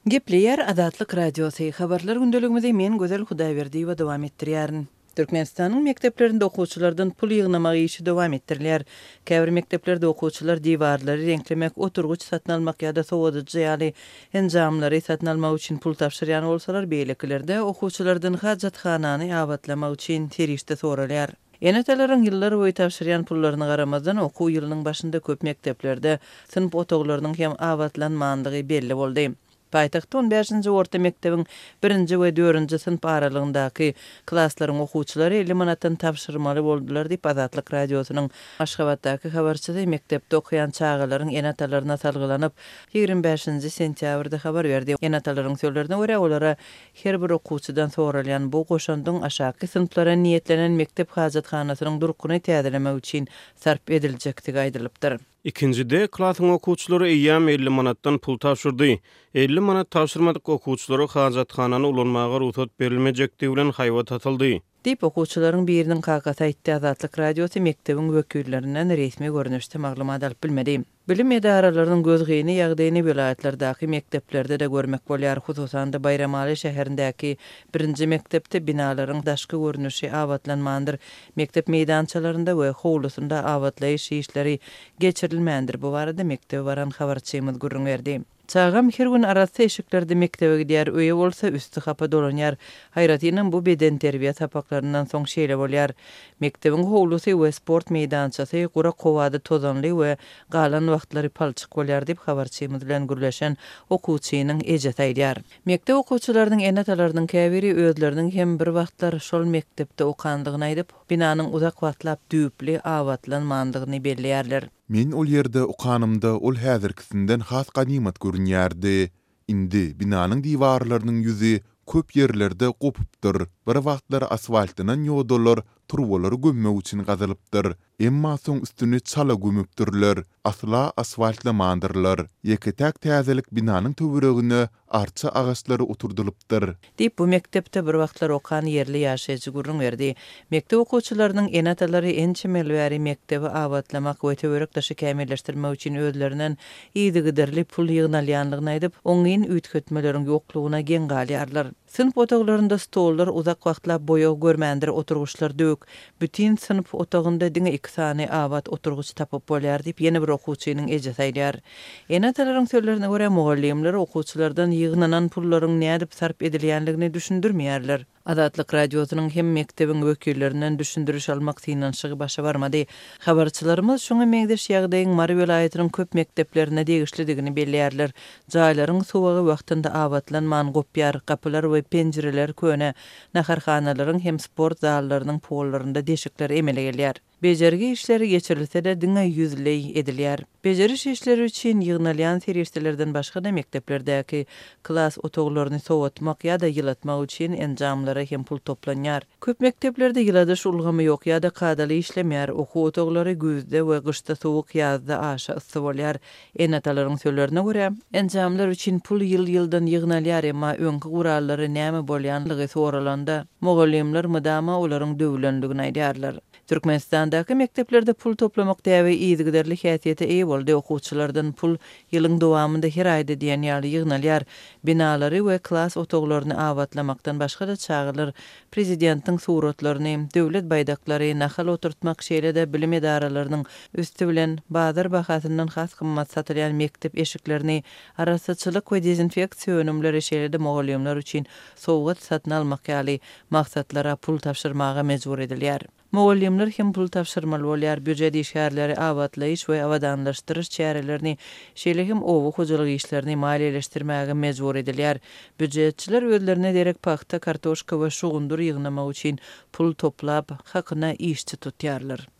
Gepleyer Adatlyk Radiosu habarlar gündeligimizde men Gözel Hudaýberdi we dowam etdirýärin. Türkmenistanyň mekdeplerinde okuwçylardan pul ýygnamagy işi dowam etdirilýär. Käbir mekdeplerde okuwçylar diwarlary renklemek, oturguç satyn almak ýa-da sowadyjy ýaly enjamlary satyn almak üçin pul tapşyrýan bolsalar, beýlekilerde okuwçylardan hajathanany abadlamak üçin terişde soralýar. Enetelerin ýyllar boýy tapşyrýan pullaryny garamazdan okuw ýylynyň başynda köp mekdeplerde sınıf otoglarynyň hem abadlanmandygy belli boldy. Paýtagtda 15-nji orta mektebiň 1-nji we 4-nji sınıf aralygyndaky klasslaryň okuwçylary 50 manatdan tapşyrmaly boldular diýip Adatlyk radiosynyň Aşgabatdaky habarçysy mektepde okuyan çağalaryň enatalaryna salgylanyp 25-nji sentýabrda habar berdi. Enatalaryň sözlerine görä olara her bir okuwçydan soralýan bu goşandyň aşaky sınıflara niýetlenen mektep hajatxanasynyň durkuny täzelemek üçin sarp ediljekdigi aýdylypdyr. İkincide, klasyň okuwçylary eýýam 50 manatdan pul tapşyrdy. 50 manat tapşyrmadyk okuwçylara hajathanany ulanmaga ruhsat berilmejekdigi bilen haýbat atyldy. Dip okuwçylaryň biriniň kakasy aýtdy. Adatlyk radiosu mektebiň wekillerinden resmi görnüşde maglumat alyp bilmedi. Bilim edaralarynyň gözgeyni ýagdaýyny vilayatlardaky mekteplerde de görmek bolýar. Hususan da Bayramaly şäherindäki 1-nji mektepde binalaryň daşky görnüşi abadlanmandyr. Mektep meýdançalarynda we howlusynda abadlaýyş işleri geçirilmändir. Bu barada mektebe baran habarçymyz gurrun berdi. Çağam her gün arasy eşiklerde mektebe gidýär, öýe bolsa üstü hapa dolanýar. Hayratynyň bu beden terbiýe tapaklarynyň soň şeýle bolýar. Mektebiň howlusy we sport meýdançasy gura kowady tozanly we galan wagtlary palçyk bolýar diýip habarçymyz bilen gürleşen okuwçynyň ejet aýdýar. Mektep okuwçylarynyň enatalarynyň käbiri özleriniň hem bir wagtlar şol mektepde okandygyny aýdyp, binanyň uzak wagtlap düýpli abadlanmandygyny belleýärler. Men ol ýerde okanymda ol häzirkisinden has ganimat görünýärdi. Indi binanyň diwarlarynyň ýüzi köp ýerlerde gopupdyr. Bir wagtlar asfaltynyň ýodalar, turwalar gömmek üçin gazalypdyr. Emma soň üstüni çala gömüpdirler. Asla asfaltlamandyrlar. Ýeketäk täzelik binanyň töweregine arça agaçlary oturdulypdyr. Diýip bu mektepde bir wagtlar okan ýerli ýaşaýjy gurrun berdi. Mektep okuwçylarynyň enatalary ençemel bäri mektebi abadlamak we töwerek daşy kämilleşdirmek üçin özlerinden ýygyderli pul ýygnalýanlygyny aýdyp, oňyn üýtgetmeleriň ýoklugyna geň galýarlar. Sınıf otoglarında stollar uzak wagtlap boýa görmändir, oturguçlar dök. Bütün sınıf otogunda diňe 2 sany abad oturguç tapyp bolýar diýip ýene bir okuwçynyň ejet aýdýar. Enatalaryň sözlerine görä mugallimler okuwçylardan ýygnanan pullaryň nädip sarp edilýänligini düşündirmeýärler. Adatlyk radiosynyň hem mektebiň wekillerinden düşündürüş almak synanşygy başa barmady. Habarçylarymyz şoňa meňdeş ýagdaýyň Mary welaýatynyň köp mekteplerine degişlidigini belleýärler. Jaýlaryň sowagy wagtynda abadlanman gopýar, kapylar we penjireler köne, naharhanalaryň hem sport zallarynyň pollaryna deşikler emele gelýär. Bejergi işleri geçirilse de diňe ýüzlei edilýär. Bejeriş işleri üçin ýygnalýan serişdelerden başga da mekteplerdäki klas otoglaryny sowatmak ýa-da ýylatmak üçin enjamlara hem pul toplanýar. Köp mekteplerde ýyladyş ulgamy ýok ýa-da kadaly işlemýär. Okuw otoglary güzde we gyşda sowuk, ýazda aşa ysy bolýar. Enatalaryň sözlerine görä, enjamlar üçin pul ýyl-ýyldan ýygnalýar, emma öňki gurallary näme bolýanlygy soralanda mugallimler mydama olaryň döwlendigini aýdýarlar. Türkmenistandaky mekteplerde pul toplamak däwe ýygyderli häsiýete eýe boldy. Okuwçylardan pul ýylyň dowamında her aýda diýen ýaly ýygnalýar. Binalary we klas otoglaryny abadlamakdan başga da çağılar prezidentiň suratlaryny, döwlet baýdaklary, nahal oturtmak şeýle de bilim edaralarynyň üstü bilen bazar bahasynyň has kymmat satylýan mektep eşiklerini arasaçylyk we dezinfeksiýa önümleri şeýle de mugallimler üçin sowgat satyn almak ýaly maksatlara pul tapşyrmaga mejbur edilýär. Mugallimler hem pul tapşyrmaly bolýar, büdjet işgärleri abadlaýyş we awadanlaşdyryş çärelerini, şeýle hem owu hojalyk işlerini maliýeleşdirmäge mejbur edilýär. Büdjetçiler özlerine derek paxta, kartoşka we şugundur ýygnamak üçin pul toplap, hakyna işçi tutýarlar.